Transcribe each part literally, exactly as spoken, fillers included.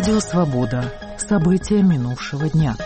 Радио «Свобода». События минувшего дня.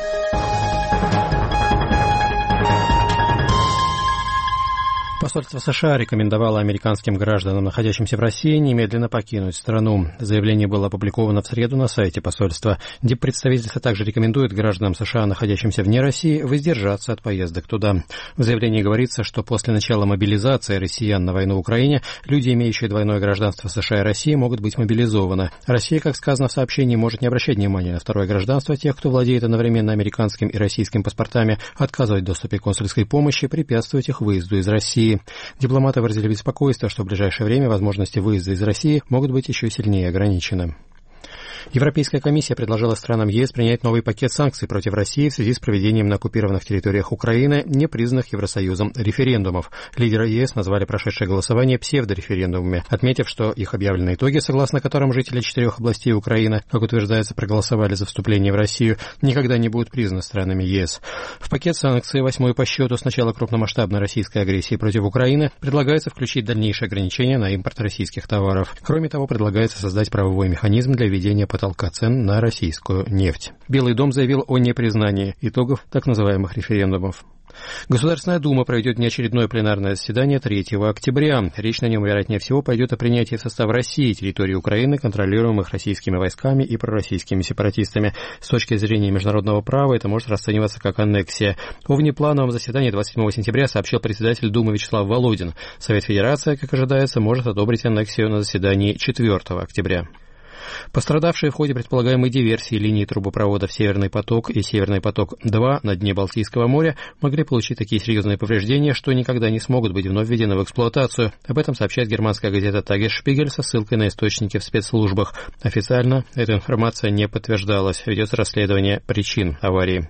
Посольство США рекомендовало американским гражданам, находящимся в России, немедленно покинуть страну. Заявление было опубликовано в среду на сайте посольства. Диппредставительство также рекомендует гражданам США, находящимся вне России, воздержаться от поездок туда. В заявлении говорится, что после начала мобилизации россиян на войну в Украине люди, имеющие двойное гражданство США и России, могут быть мобилизованы. Россия, как сказано в сообщении, может не обращать внимания на второе гражданство тех, кто владеет одновременно американским и российским паспортами, отказывать в доступе к консульской помощи, препятствовать их выезду из России. Дипломаты выразили беспокойство, что в ближайшее время возможности выезда из России могут быть еще сильнее ограничены. Европейская комиссия предложила странам ЕС принять новый пакет санкций против России в связи с проведением на оккупированных территориях Украины непризнанных Евросоюзом референдумов. Лидеры ЕС назвали прошедшее голосование псевдореферендумами, отметив, что их объявленные итоги, согласно которым жители четырех областей Украины, как утверждается, проголосовали за вступление в Россию, никогда не будут признаны странами ЕС. В пакет санкций, восьмой по счету с начала крупномасштабной российской агрессии против Украины, предлагается включить дальнейшие ограничения на импорт российских товаров. Кроме того, предлагается создать правовой механизм для введения потолка цен на российскую нефть. Белый дом заявил о непризнании итогов так называемых референдумов. Государственная Дума проведет неочередное пленарное заседание третьего октября. Речь на нем, вероятнее всего, пойдет о принятии в состав России территории Украины, контролируемых российскими войсками и пророссийскими сепаратистами. С точки зрения международного права это может расцениваться как аннексия. О внеплановом заседании двадцать седьмого сентября сообщил председатель Думы Вячеслав Володин. Совет Федерации, как ожидается, может одобрить аннексию на заседании четвёртого октября. Пострадавшие в ходе предполагаемой диверсии линии трубопроводов «Северный поток» и «Северный поток-два» на дне Балтийского моря могли получить такие серьезные повреждения, что никогда не смогут быть вновь введены в эксплуатацию. Об этом сообщает германская газета «Тагесшпигель» со ссылкой на источники в спецслужбах. Официально эта информация не подтверждалась. Ведется расследование причин аварии.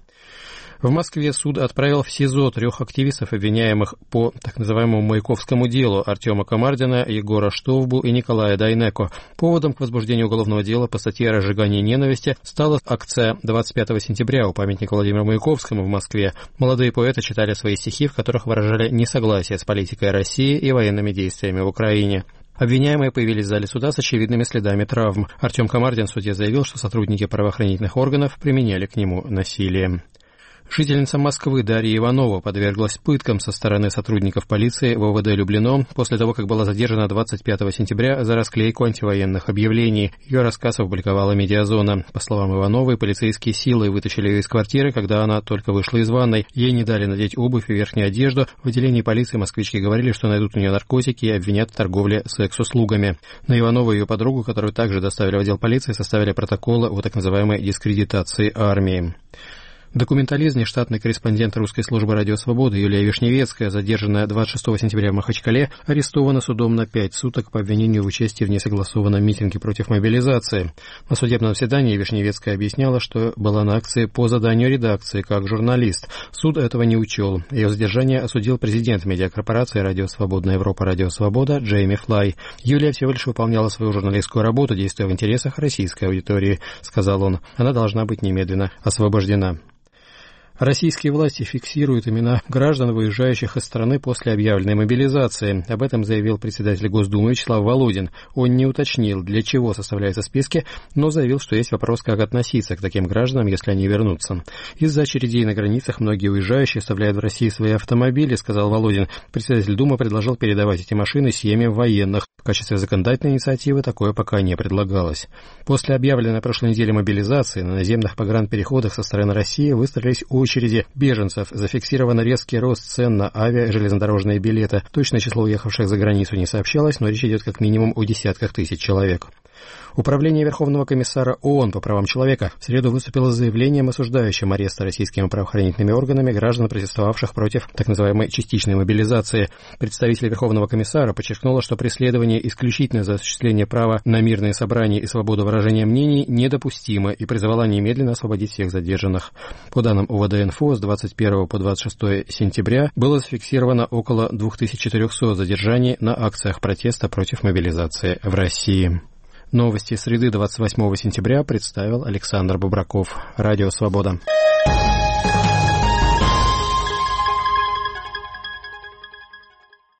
В Москве суд отправил в СИЗО трех активистов, обвиняемых по так называемому Маяковскому делу: Артема Комардина, Егора Штовбу и Николая Дайнеко. Поводом к возбуждению уголовного дела по статье о разжигании ненависти стала акция двадцать пятого сентября у памятника Владимиру Маяковскому в Москве. Молодые поэты читали свои стихи, в которых выражали несогласие с политикой России и военными действиями в Украине. Обвиняемые появились в зале суда с очевидными следами травм. Артем Комардин в суде заявил, что сотрудники правоохранительных органов применяли к нему насилие. Жительница Москвы Дарья Иванова подверглась пыткам со стороны сотрудников полиции в ОВД Люблино после того, как была задержана двадцать пятого сентября за расклейку антивоенных объявлений. Ее рассказ опубликовала «Медиазона». По словам Ивановой, полицейские силой вытащили ее из квартиры, когда она только вышла из ванной. Ей не дали надеть обувь и верхнюю одежду. В отделении полиции москвички говорили, что найдут у нее наркотики и обвинят в торговле секс-услугами. На Иванову и ее подругу, которую также доставили в отдел полиции, составили протоколы о так называемой дискредитации армии. Документалист, нештатный корреспондент русской службы «Радио Свобода» Юлия Вишневецкая, задержанная двадцать шестого сентября в Махачкале, арестована судом на пять суток по обвинению в участии в несогласованном митинге против мобилизации. На судебном заседании Вишневецкая объясняла, что была на акции по заданию редакции, как журналист. Суд этого не учел. Ее задержание осудил президент медиакорпорации «Радио Свободная Европа», «Радио Свобода» Джейми Флай. Юлия всего лишь выполняла свою журналистскую работу, действуя в интересах российской аудитории, сказал он. Она должна быть немедленно освобождена. Российские власти фиксируют имена граждан, выезжающих из страны после объявленной мобилизации. Об этом заявил председатель Госдумы Вячеслав Володин. Он не уточнил, для чего составляются списки, но заявил, что есть вопрос, как относиться к таким гражданам, если они вернутся. Из-за очередей на границах многие уезжающие оставляют в России свои автомобили, сказал Володин. Председатель Думы предложил передавать эти машины семьям военных. В качестве законодательной инициативы такое пока не предлагалось. После объявленной на прошлой неделе мобилизации на наземных погранпереходах со стороны России выстроились очереди беженцев. Зафиксирован резкий рост цен на авиа- и железнодорожные билеты. Точное число уехавших за границу не сообщалось, но речь идет как минимум о десятках тысяч человек. Управление Верховного комиссара ООН по правам человека в среду выступило с заявлением, осуждающим арест российскими правоохранительными органами граждан, протестовавших против так называемой частичной мобилизации. Представитель Верховного комиссара подчеркнула, что преследование исключительно за осуществление права на мирные собрания и свободу выражения мнений недопустимо, и призвала немедленно освободить всех задержанных. По данным ОВД-Инфо, с двадцать первого по двадцать шестое сентября было зафиксировано около две тысячи четыреста задержаний на акциях протеста против мобилизации в России. Новости среды двадцать восьмого сентября представил Александр Бубраков. Радио «Свобода».